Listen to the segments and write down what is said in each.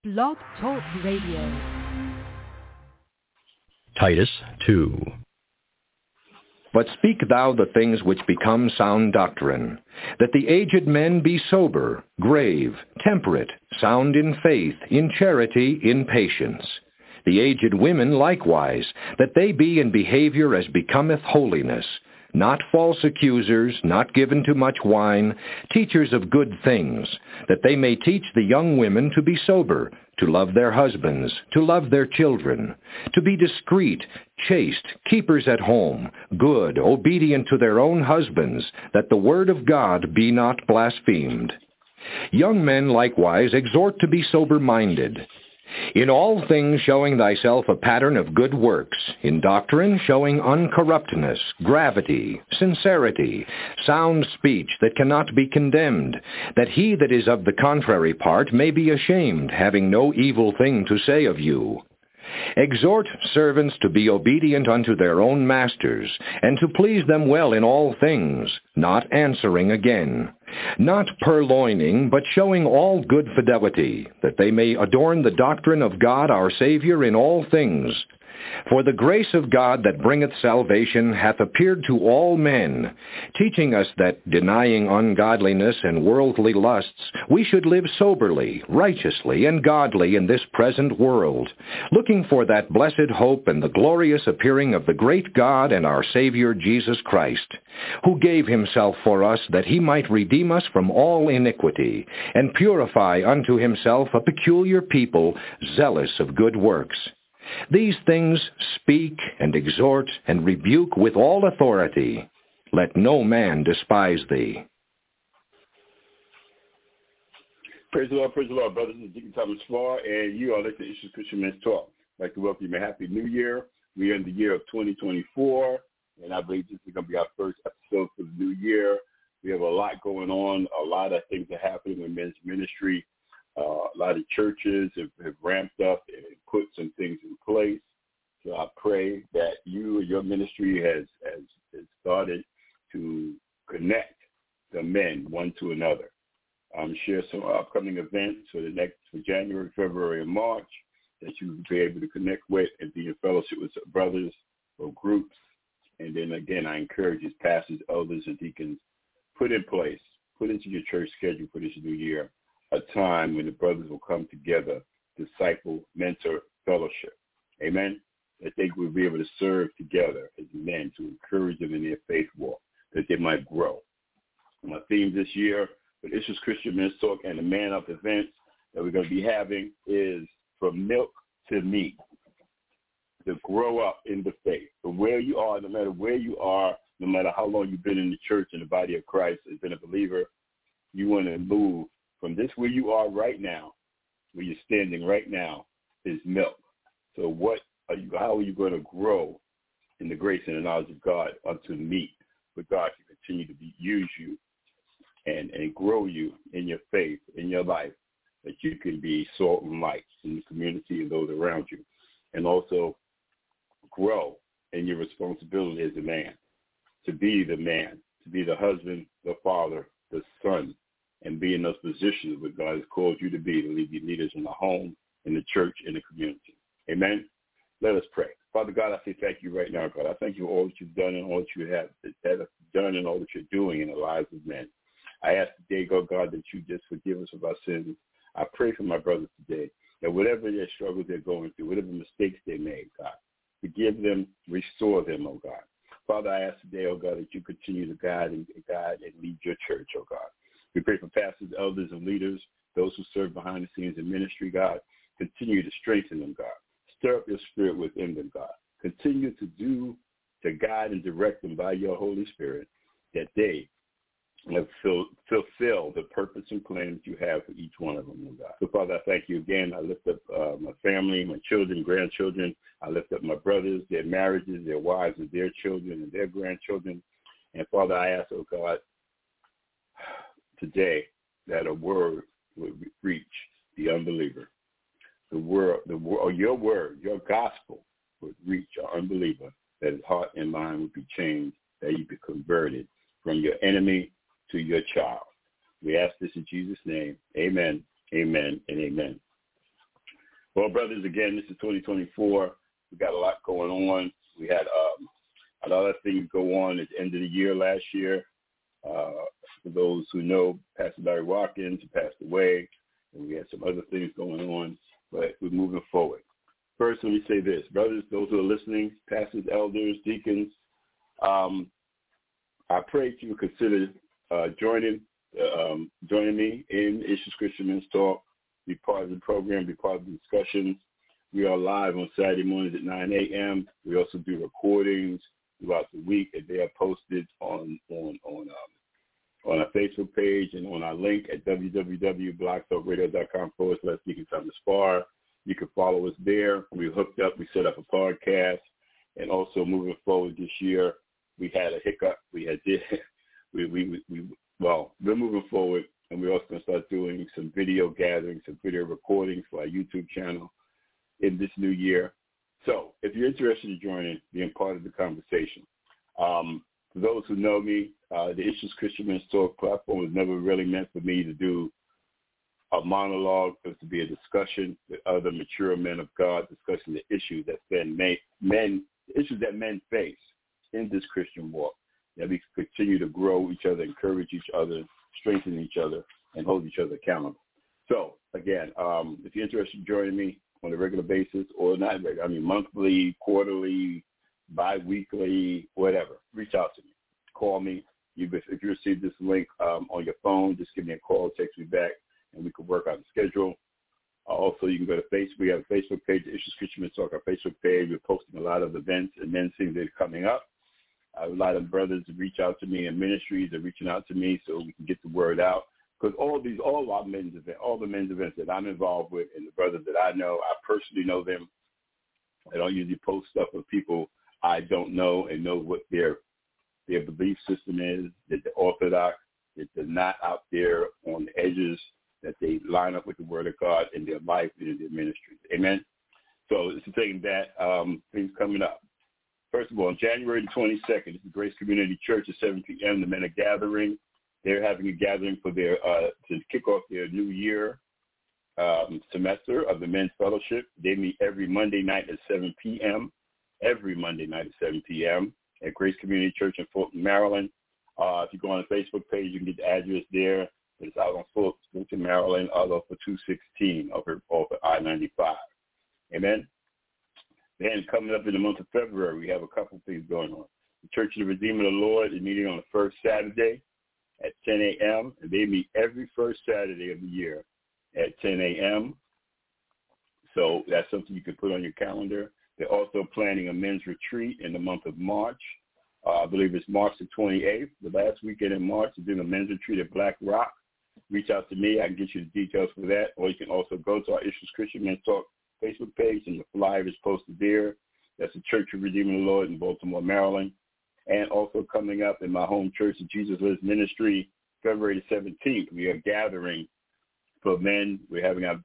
Blog Talk Radio. Titus 2. But speak thou the things which become sound doctrine, that the aged men be sober, grave, temperate, sound in faith, in charity, in patience. The aged women likewise, that they be in behavior as becometh holiness, not false accusers, not given to much wine, teachers of good things, that they may teach the young women to be sober, to love their husbands, to love their children, to be discreet, chaste, keepers at home, good, obedient to their own husbands, that the word of God be not blasphemed. Young men likewise exhort to be sober-minded. In all things showing thyself a pattern of good works, in doctrine showing uncorruptness, gravity, sincerity, sound speech that cannot be condemned, that he that is of the contrary part may be ashamed, having no evil thing to say of you. Exhort servants to be obedient unto their own masters, and to please them well in all things, not answering again, not purloining, but showing all good fidelity, that they may adorn the doctrine of God our Savior in all things. For the grace of God that bringeth salvation hath appeared to all men, teaching us that, denying ungodliness and worldly lusts, we should live soberly, righteously, and godly in this present world, looking for that blessed hope and the glorious appearing of the great God and our Savior Jesus Christ, who gave himself for us that he might redeem us from all iniquity, and purify unto himself a peculiar people, zealous of good works. These things speak and exhort and rebuke with all authority. Let no man despise thee. Praise the Lord, brothers. This is Deacon Thomas Farr, and you are listening to Issues Christian Men's Talk. I'd like to welcome you a Happy New Year. We are in the year of 2024, and I believe this is going to be our first episode for the new year. We have a lot going on. A lot of things are happening in men's ministry. A lot of churches have ramped up and put some things in place. So I pray that your ministry has started to connect the men one to another. Share some upcoming events for January, February, and March that you will be able to connect with and be in fellowship with brothers or groups. And then again, I encourage you, pastors, elders, and deacons, put into your church schedule for this new year a time when the brothers will come together, disciple, mentor, fellowship. Amen? That they will be able to serve together as men to encourage them in their faith walk, that they might grow. My theme this year for Issues Christian Men's Talk and the Man Up events that we're going to be having is from milk to meat, to grow up in the faith. From where you are, no matter where you are, no matter how long you've been in the church and the body of Christ, has been a believer, you want to move from this where you are right now, where you're standing right now, is milk. So how are you going to grow in the grace and the knowledge of God unto meat, for God to continue to use you and grow you in your faith, in your life, that you can be salt and light in the community and those around you, and also grow in your responsibility as a man, to be the husband, the father, the son, and be in those positions where God has called you to be, to lead leaders in the home, in the church, in the community. Amen? Let us pray. Father God, I say thank you right now, God. I thank you for all that you've done and all that you have done and all that you're doing in the lives of men. I ask today, God, that you just forgive us of our sins. I pray for my brothers today, that whatever their struggles they're going through, whatever mistakes they made, God, forgive them, restore them, oh God. Father, I ask today, oh God, that you continue to guide and lead your church, oh God. We pray for pastors, elders, and leaders, those who serve behind the scenes in ministry, God. Continue to strengthen them, God. Stir up your spirit within them, God. Continue to guide and direct them by your Holy Spirit, that they have fulfill the purpose and plan that you have for each one of them, oh God. So, Father, I thank you again. I lift up my family, my children, grandchildren. I lift up my brothers, their marriages, their wives, and their children, and their grandchildren. And, Father, I ask, oh God, today that a word would reach the unbeliever. Your word, your gospel would reach an unbeliever, that his heart and mind would be changed, that he be converted from your enemy to your child. We ask this in Jesus' name. Amen, amen, and amen. Well, brothers, again, this is 2024. We got a lot going on. We had a lot of things go on at the end of the year last year. For those who know, Pastor Larry Watkins passed away, and we had some other things going on, but we're moving forward. First, let me say this. Brothers, those who are listening, pastors, elders, deacons, I pray that you would consider joining me in Issues Christian Men's Talk, be part of the program, be part of the discussions. We are live on Saturday mornings at 9 a.m. We also do recordings throughout the week, and they are posted on our Facebook page and on our link at www.blogtalkradio.com/Deacon Thomas Farr. You can follow us there. We hooked up. We set up a podcast, and also moving forward this year, we had a hiccup. We're moving forward, and we're also going to start doing some video gatherings, some video recordings for our YouTube channel in this new year. So if you're interested in joining, being part of the conversation, for those who know me, the Issues Christian Men's Talk platform was never really meant for me to do a monologue. It was to be a discussion with other mature men of God, discussing the issues that men face in this Christian walk, that we continue to grow each other, encourage each other, strengthen each other, and hold each other accountable. So, again, if you're interested in joining me on a regular basis, or not regular, I mean monthly, quarterly, bi-weekly, whatever, reach out to me. Call me. If you receive this link on your phone, just give me a call, text me back, and we can work out the schedule. Also, you can go to Facebook. We have a Facebook page, the Issues Christian Men's Talk, our Facebook page. We're posting a lot of events and men's things that are coming up. A lot of brothers reach out to me, and ministries are reaching out to me so we can get the word out. Because all the men's events that I'm involved with, and the brothers that I know, I personally know them. I don't usually post stuff with people I don't know and know what their belief system is, that they're orthodox, that they're not out there on the edges, that they line up with the Word of God in their life and in their ministry. Amen? So it's a thing that things coming up. First of all, on January the 22nd, this is Grace Community Church at 7 p.m. The men are gathering. They're having a gathering for their to kick off their new year semester of the Men's Fellowship. They meet every Monday night at 7 p.m. Every Monday night at 7 p.m. at Grace Community Church in Fulton, Maryland. If you go on the Facebook page, you can get the address there. It's out on Fulton, Maryland, out off of 216 over I-95. Amen. Then coming up in the month of February, we have a couple things going on. The Church of the Redeemer of the Lord is meeting on the first Saturday at 10 a.m., and they meet every first Saturday of the year at 10 a.m. So that's something you can put on your calendar. They're also planning a men's retreat in the month of March. I believe it's March the 28th, the last weekend in March. They're doing a men's retreat at Black Rock. Reach out to me. I can get you the details for that. Or you can also go to our Issues Christian Men's Talk Facebook page, and the flyer is posted there. That's the Church of Redeemer of the Lord in Baltimore, Maryland. And also coming up in my home church, the Jesus Lives Ministry, February the 17th, we are gathering for men. We're having this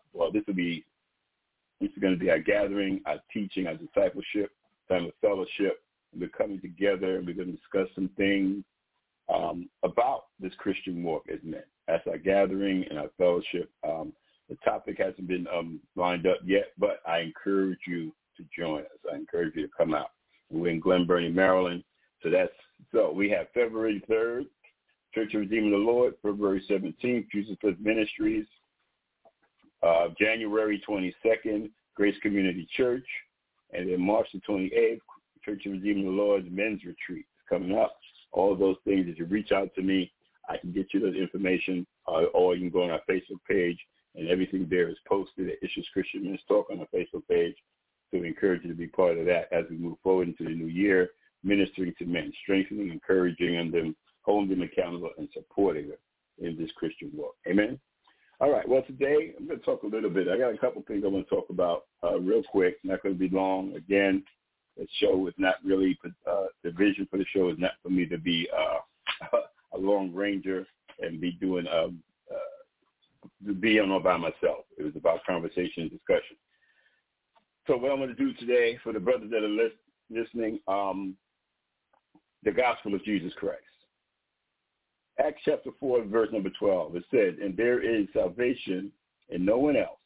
is going to be our gathering, our teaching, our discipleship, time of fellowship. We're coming together, and we're going to discuss some things about this Christian walk as men. That's our gathering and our fellowship. The topic hasn't been lined up yet, but I encourage you to join us. I encourage you to come out. We're in Glen Burnie, Maryland. So we have February 3rd, Church of Redeemer of the Lord, February 17th, Jesus Lives Ministries, January 22nd, Grace Community Church, and then March the 28th, Church of Redeemer of the Lord's Men's Retreat is coming up. All of those things, if you reach out to me, I can get you that information, or you can go on our Facebook page, and everything there is posted at Issues Christian Men's Talk on our Facebook page. So we encourage you to be part of that as we move forward into the new year, ministering to men, strengthening, encouraging them, holding them accountable, and supporting them in this Christian walk. Amen? All right. Well, today I'm going to talk a little bit. I got a couple things I want to talk about real quick. Not going to be long. Again, the show is not really, the vision for the show is not for me to be a long ranger and be doing, be on all by myself. It was about conversation and discussion. So what I'm going to do today for the brothers that are listening, the gospel of Jesus Christ. Acts chapter 4, verse number 12, it says, "And there is salvation in no one else,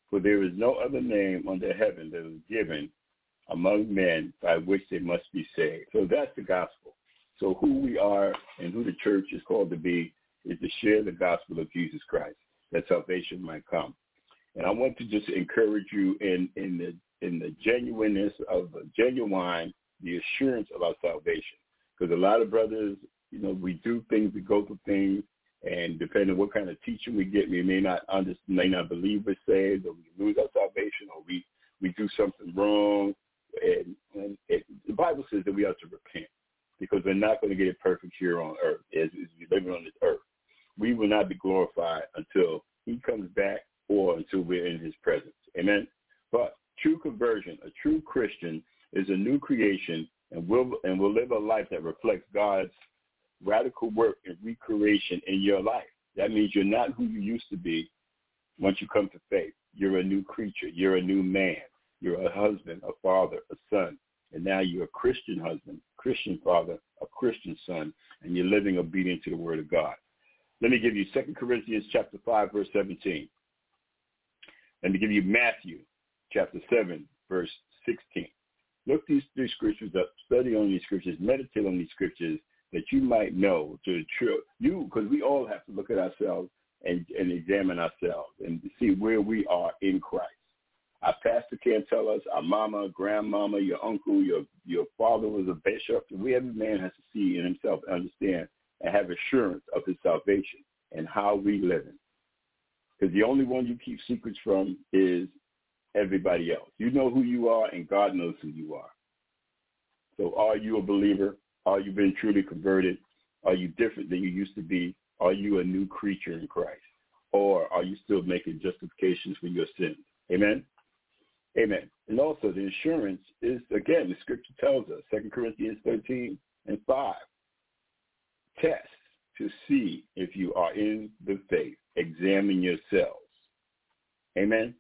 For there is no other name under heaven that is given among men by which they must be saved. So that's the gospel. So who we are and who the church is called to be is to share the gospel of Jesus Christ, that salvation might come. And I want to just encourage you in the genuineness of the assurance of our salvation. Because a lot of brothers, we do things, we go through things, and depending on what kind of teaching we get, we may not believe we're saved, or we lose our salvation, or we do something wrong. And the Bible says that we have to repent, because we're not going to get it perfect here on earth as we're living on this earth. We will not be glorified until he comes back or until we're in his presence. Amen? But true conversion, a true Christian, is a new creation and will live a life that reflects God's radical work and recreation in your life. That means you're not who you used to be once you come to faith. You're a new creature. You're a new man. You're a husband, a father, a son. And now you're a Christian husband, Christian father, a Christian son, and you're living obedient to the word of God. Let me give you 2 Corinthians chapter 5, verse 17. Let me give you Matthew chapter 7, verse 16. Look these three scriptures up, study on these scriptures, meditate on these scriptures, that you might know to because we all have to look at ourselves and examine ourselves and see where we are in Christ. Our pastor can't tell us, our mama, grandmama, your uncle, your father was a bishop. Every man has to see in himself, understand, and have assurance of his salvation and how we live in. Because the only one you keep secrets from is everybody else. You know who you are, and God knows who you are. So are you a believer? Are you been truly converted? Are you different than you used to be? Are you a new creature in Christ? Or are you still making justifications for your sins? Amen? Amen. And also the assurance is, again, the scripture tells us, 2 Corinthians 13 and 5, test to see if you are in the faith. Examine yourselves. Amen?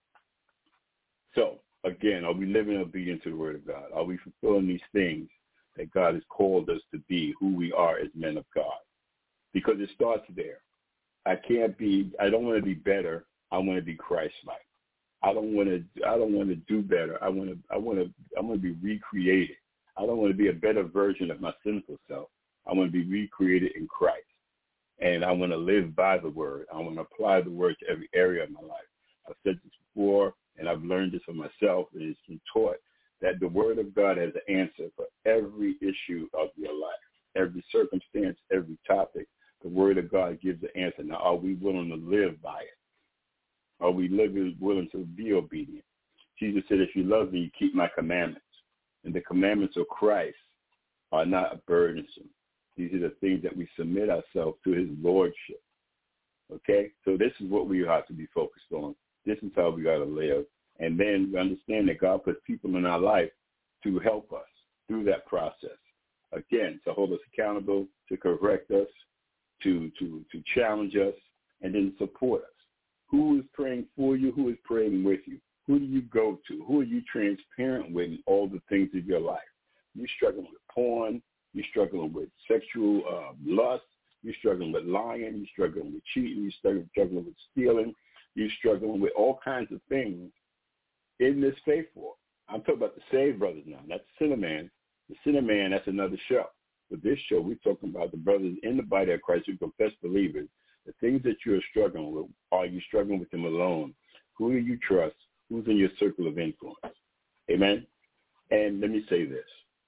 So, again, are we living obedient to the word of God? Are we fulfilling these things that God has called us to be, who we are as men of God? Because it starts there. I don't want to be better. I want to be Christ-like. I don't want to do better. I want to be recreated. I don't want to be a better version of my sinful self. I want to be recreated in Christ. And I want to live by the word. I want to apply the word to every area of my life. I've said this before, and I've learned this for myself, and it's been taught that the word of God has an answer for every issue of your life, every circumstance, every topic. The word of God gives the answer. Now, are we willing to live by it? Are we willing to be obedient? Jesus said, if you love me, you keep my commandments. And the commandments of Christ are not burdensome. These are the things that we submit ourselves to his lordship. Okay? So this is what we have to be focused on. This is how we got to live. And then we understand that God puts people in our life to help us through that process. Again, to hold us accountable, to correct us, to challenge us, and then support us. Who is praying for you? Who is praying with you? Who do you go to? Who are you transparent with in all the things of your life? You're struggling with porn. You're struggling with sexual lust. You're struggling with lying. You're struggling with cheating. You're struggling with stealing. You're struggling with all kinds of things in this faith walk. I'm talking about the saved brothers now. That's the sinner man. The sinner man, that's another show. But this show, we're talking about the brothers in the body of Christ who confess believers. The things that you're struggling with, are you struggling with them alone? Who do you trust? Who's in your circle of influence? Amen? And let me say this.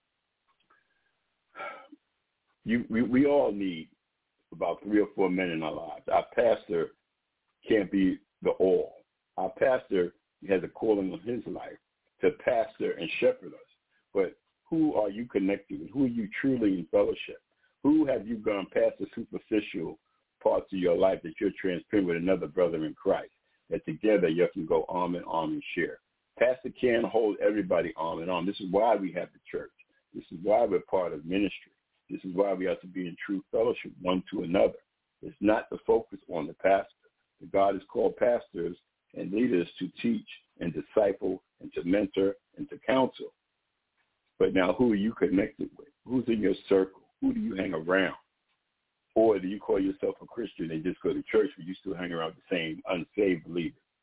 We all need about 3 or 4 men in our lives. Our pastor can't be the all. Our pastor has a calling on his life to pastor and shepherd us. But who are you connected with? Who are you truly in fellowship? Who have you gone past the superficial parts of your life that you're transparent with another brother in Christ, that together you can go arm in arm and share? Pastor can't hold everybody arm in arm. This is why we have the church. This is why we're part of ministry. This is why we have to be in true fellowship one to another. It's not the focus on the pastor. God has called pastors and leaders to teach and disciple and to mentor and to counsel. But now who are you connected with? Who's in your circle? Who do you hang around? Or do you call yourself a Christian and just go to church, but you still hang around the same unsaved believers?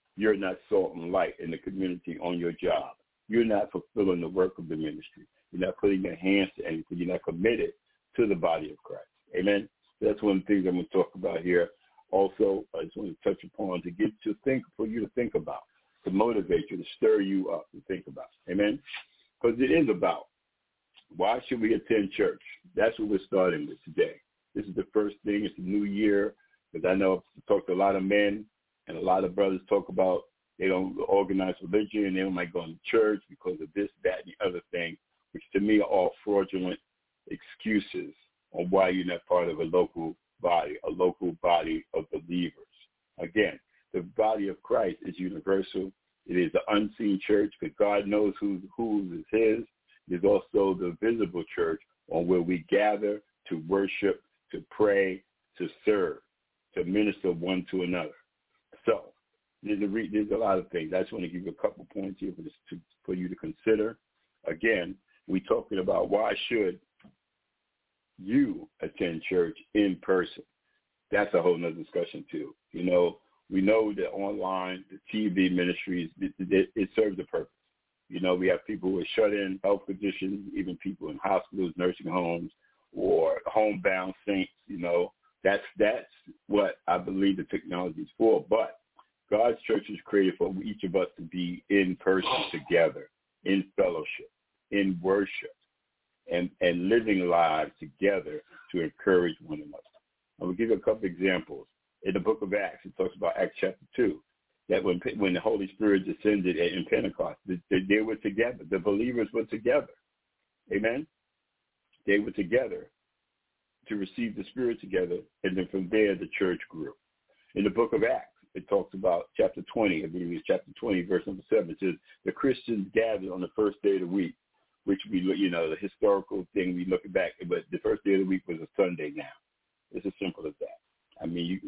You're not salt and light in the community on your job. You're not fulfilling the work of the ministry. You're not putting your hands to anything. You're not committed to the body of Christ. Amen? That's one of the things I'm going to talk about here. Also, I just want to touch upon to get to think, for you to think about, to motivate you, to stir you up to think about. Amen? Because it is about, why should we attend church? That's what we're starting with today. This is the first thing. It's a new year, because I know I've talked to a lot of men, and a lot of brothers talk about they don't organize religion, and they don't like going to church because of this, that, and the other thing, which to me are all fraudulent excuses on why you're not part of a local body of believers. Again, the body of Christ is universal. It is the unseen church, because God knows who is his. It is also the visible church, on where we gather to worship, to pray, to serve, to minister one to another. So there's a lot of things. I just want to give you a couple points here for you to consider. Again, we're talking about, why should you attend church in person? That's a whole nother discussion too. You know, we know that online, the TV ministries, it serves a purpose. You know, we have people who are shut in, health conditions, even people in hospitals, nursing homes, or homebound saints. You know, that's what I believe the technology is for. But God's church is created for each of us to be in person together, in fellowship, in worship, and living lives together to encourage one another. I will give you a couple examples. In the book of Acts, it talks about Acts chapter 2, that when the Holy Spirit descended in Pentecost, they were together. The believers were together. Amen? They were together to receive the Spirit together, and then from there the church grew. In the book of Acts, it talks about chapter 20, I believe it's chapter 20, verse number 7. It says, the Christians gathered on the first day of the week, which we, you know, the historical thing we look back, but the first day of the week was a Sunday now. It's as simple as that. I mean,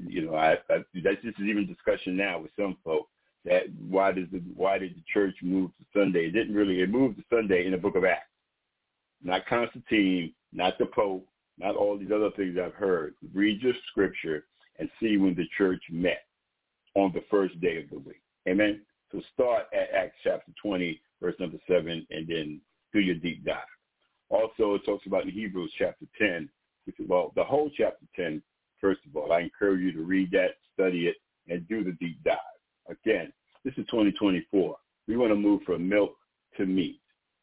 this is even discussion now with some folks, that why did the church move to Sunday? It moved to Sunday in the book of Acts. Not Constantine, not the Pope, not all these other things I've heard. Read your scripture and see when the church met on the first day of the week. Amen? So start at Acts chapter 20, verse number 7, and then do your deep dive. Also, it talks about in Hebrews chapter 10, which is, well, the whole chapter 10, first of all. I encourage you to read that, study it, and do the deep dive. Again, this is 2024. We want to move from milk to meat.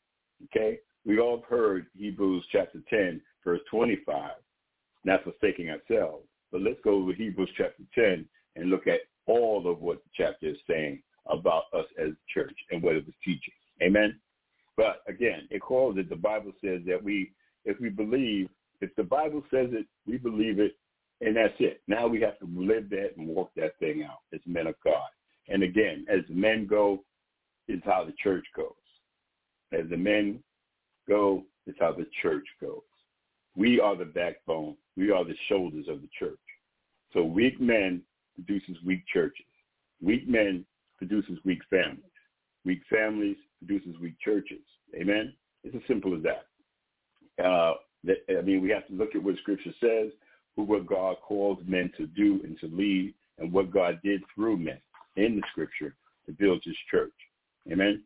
Okay? We all heard Hebrews chapter 10, verse 25, not forsaking ourselves. But let's go to Hebrews chapter 10 and look at all of what the chapter is saying about us as a church and what it was teaching. Amen? But again, it calls it, the Bible says that if the Bible says it, we believe it, and that's it. Now we have to live that and walk that thing out as men of God. And again, as the men go, it's how the church goes. As the men go, it's how the church goes. We are the backbone. We are the shoulders of the church. So weak men produces weak churches. Weak men produces weak families. Weak families produces weak churches. Amen? It's as simple as that. We have to look at what Scripture says, what God calls men to do and to lead, and what God did through men in the Scripture to build his church. Amen?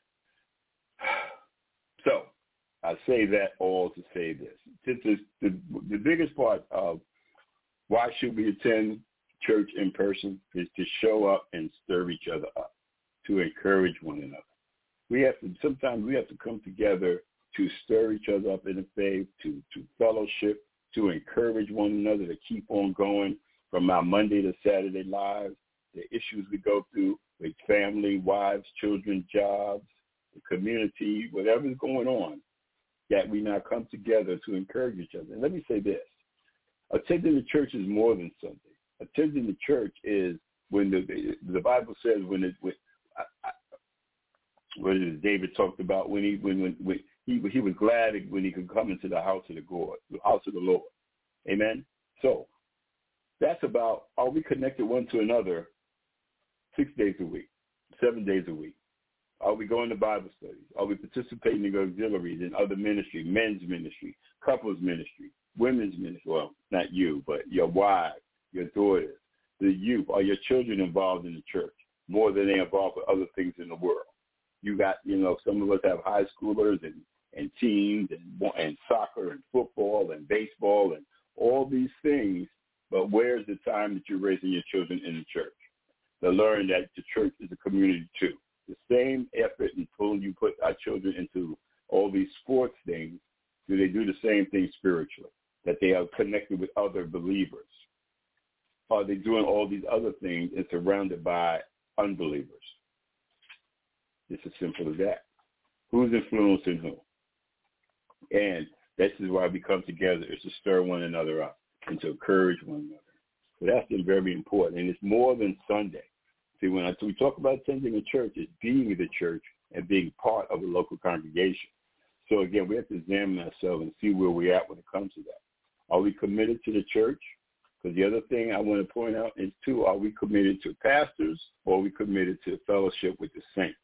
So I say that all to say this. The biggest part of why should we attend church in person is to show up and stir each other up, to encourage one another. Sometimes we have to come together to stir each other up in the faith, to fellowship, to encourage one another, to keep on going from our Monday to Saturday lives, the issues we go through with family, wives, children, jobs, the community, whatever's going on, that we now come together to encourage each other. And let me say this. Attending the church is more than Sunday. Attending the church is when the Bible says what David talked about when he was glad when he could come into the house of the Lord. Amen? So that's about, are we connected one to another 6 days a week, 7 days a week? Are we going to Bible studies? Are we participating in auxiliaries and other ministry, men's ministry, couples ministry, women's ministry? Well, not you, but your wives, your daughters, the youth. Are your children involved in the church? more than they're involved with other things in the world. You got, some of us have high schoolers and teams and soccer and football and baseball and all these things, but where's the time that you're raising your children in the church? To learn that the church is a community too. The same effort and pulling you put our children into all these sports things, do they do the same thing spiritually? That they are connected with other believers? Are they doing all these other things and surrounded by unbelievers? It's as simple as that. Who's influencing who? And this is why we come together, is to stir one another up and to encourage one another. So that's been very important. And it's more than Sunday. See, when we talk about attending a church, it's being the church and being part of a local congregation. So again, we have to examine ourselves and see where we're at when it comes to that. Are we committed to the church? Because the other thing I want to point out is, too, are we committed to pastors or are we committed to fellowship with the saints?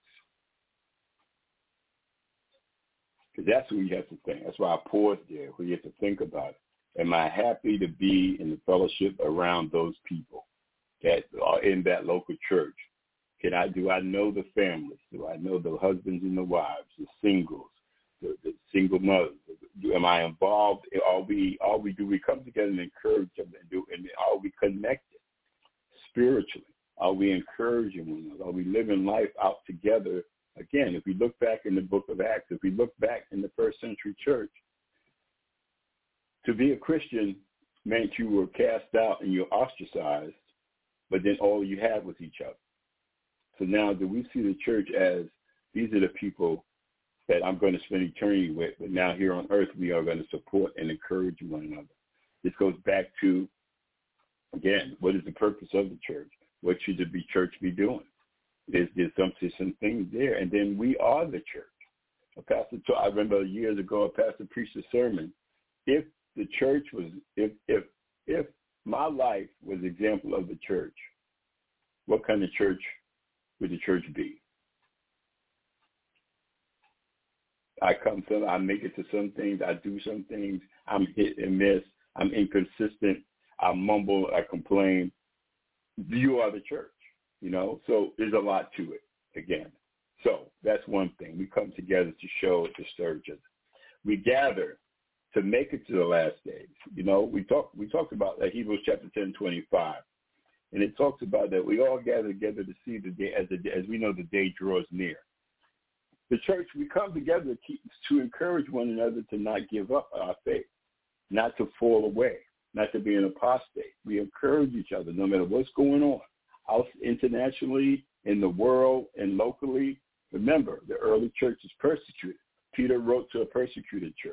Because that's what you have to think. That's why I paused there, where you have to think about it. Am I happy to be in the fellowship around those people that are in that local church? Do I know the families? Do I know the husbands and the wives, the singles, the single mothers? Am I involved? Do we come together and encourage them and are we connected spiritually? Are we encouraging one another? Are we living life out together? Again, if we look back in the book of Acts, if we look back in the first century church, to be a Christian meant you were cast out and you're ostracized, but then all you had was each other. So now do we see the church as these are the people that I'm going to spend eternity with, but now here on earth we are going to support and encourage one another. This goes back to, again, what is the purpose of the church? What should the church be doing? There's some things there, and then we are the church. I remember years ago, a pastor preached a sermon. If the church was, if my life was an example of the church, what kind of church would the church be? I make it to some things. I do some things. I'm hit and miss. I'm inconsistent. I mumble. I complain. You are the church, So there's a lot to it, again. So that's one thing. We come together to show, to stir each other. We gather to make it to the last days. We talked about that Hebrews chapter 10:25, and it talks about that we all gather together to see the day, as we know the day draws near. The church, we come together to encourage one another to not give up our faith, not to fall away, not to be an apostate. We encourage each other no matter what's going on, out internationally, in the world, and locally. Remember, the early church is persecuted. Peter wrote to a persecuted church.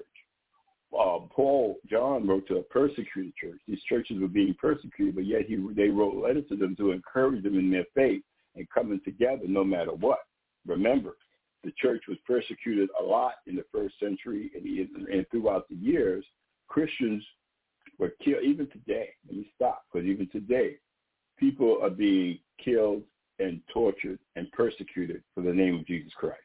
John wrote to a persecuted church. These churches were being persecuted, but yet they wrote letters to them to encourage them in their faith and coming together no matter what. Remember, the church was persecuted a lot in the first century and throughout the years. Christians were killed. Even today, let me stop, because even today, people are being killed and tortured and persecuted for the name of Jesus Christ.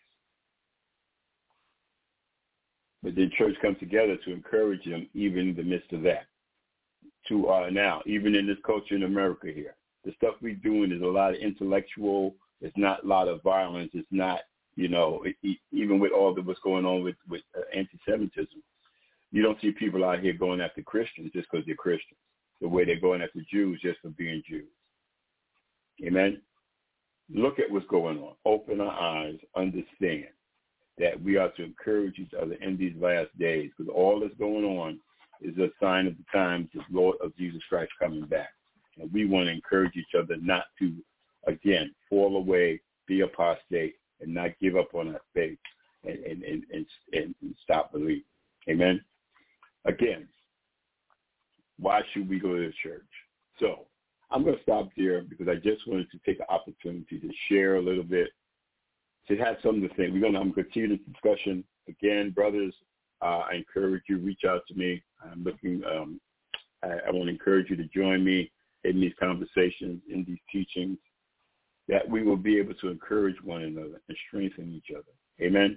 But the church comes together to encourage them even in the midst of that. Now, even in this culture in America here, the stuff we're doing is a lot of intellectual. It's not a lot of violence. It's not, even with all what's going on with anti-Semitism, you don't see people out here going after Christians just because they're Christians, the way they're going after Jews just for being Jews. Amen? Look at what's going on. Open our eyes. Understand that we are to encourage each other in these last days, because all that's going on is a sign of the times of Lord of Jesus Christ coming back. And we want to encourage each other not to, again, fall away, be apostate, and not give up on our faith and stop believing. Amen? Again, why should we go to the church? So I'm going to stop there because I just wanted to take an opportunity to share a little bit, to have something to think. I'm going to continue this discussion. Again, brothers, I encourage you, reach out to me. I'm looking, I want to encourage you to join me in these conversations, in these teachings, that we will be able to encourage one another and strengthen each other. Amen?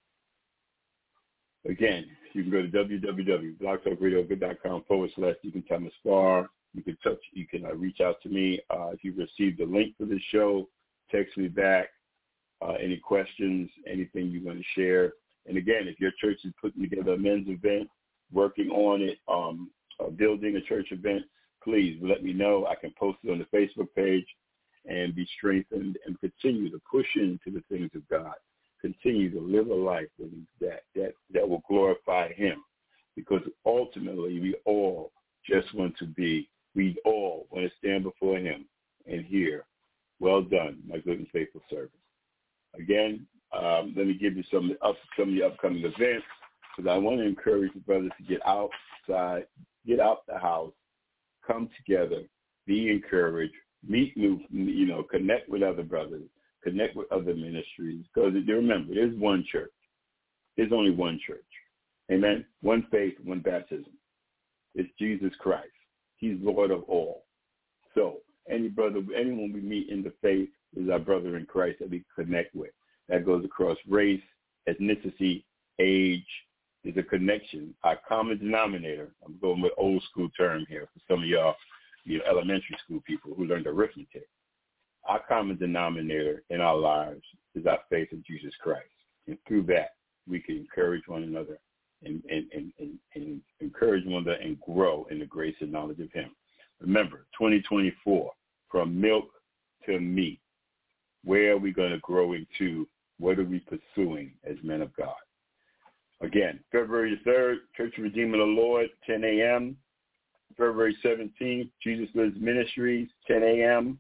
Again, you can go to www.blogtalkradio.com/Deacon Thomas Farr. You can reach out to me. If you received the link for this show, text me back. Any questions, anything you want to share. And again, if your church is putting together a men's event, working on it, building a church event, please let me know. I can post it on the Facebook page and be strengthened and continue to push into the things of God. Continue to live a life that will glorify him, because ultimately we all want to stand before him and hear, well done, my good and faithful servant. Again, let me give you some of the upcoming events, because I want to encourage the brothers to get outside, get out the house, come together, be encouraged, meet new, connect with other brothers, connect with other ministries. Because remember, there's one church. There's only one church. Amen? One faith, one baptism. It's Jesus Christ. He's Lord of all. So anyone we meet in the faith is our brother in Christ that we connect with. That goes across race, ethnicity, age. There's a connection. Our common denominator, I'm going with old school term here for some of y'all, elementary school people who learned arithmetic. Our common denominator in our lives is our faith in Jesus Christ. And through that, we can encourage one another and encourage one another and grow in the grace and knowledge of him. Remember, 2024, from milk to meat. Where are we going to grow into? What are we pursuing as men of God? Again, February 3rd, Church of Redeemer of the Lord, 10 a.m. February 17th, Jesus Lives Ministries, 10 a.m.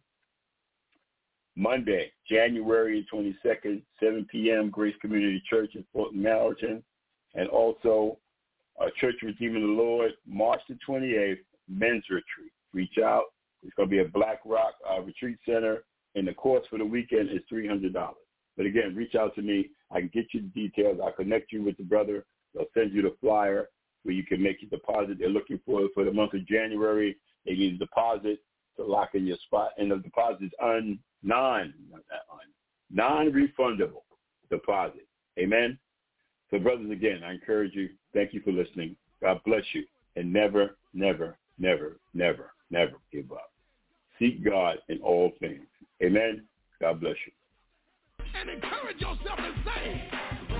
Monday, January 22nd, 7 p.m., Grace Community Church in Fort Mallerton. And also, Church of Redeemer of the Lord, March the 28th, men's retreat. Reach out. It's going to be at Black Rock Retreat Center, and the cost for the weekend is $300. But again, reach out to me. I can get you the details. I'll connect you with the brother. They'll send you the flyer where you can make your deposit. They're looking for the month of January. They need a deposit to lock in your spot, and the deposit is non-refundable deposit. Amen? So, brothers, again, I encourage you. Thank you for listening. God bless you. And never, never, never, never, never give up. Seek God in all things. Amen? God bless you. And encourage yourself and say,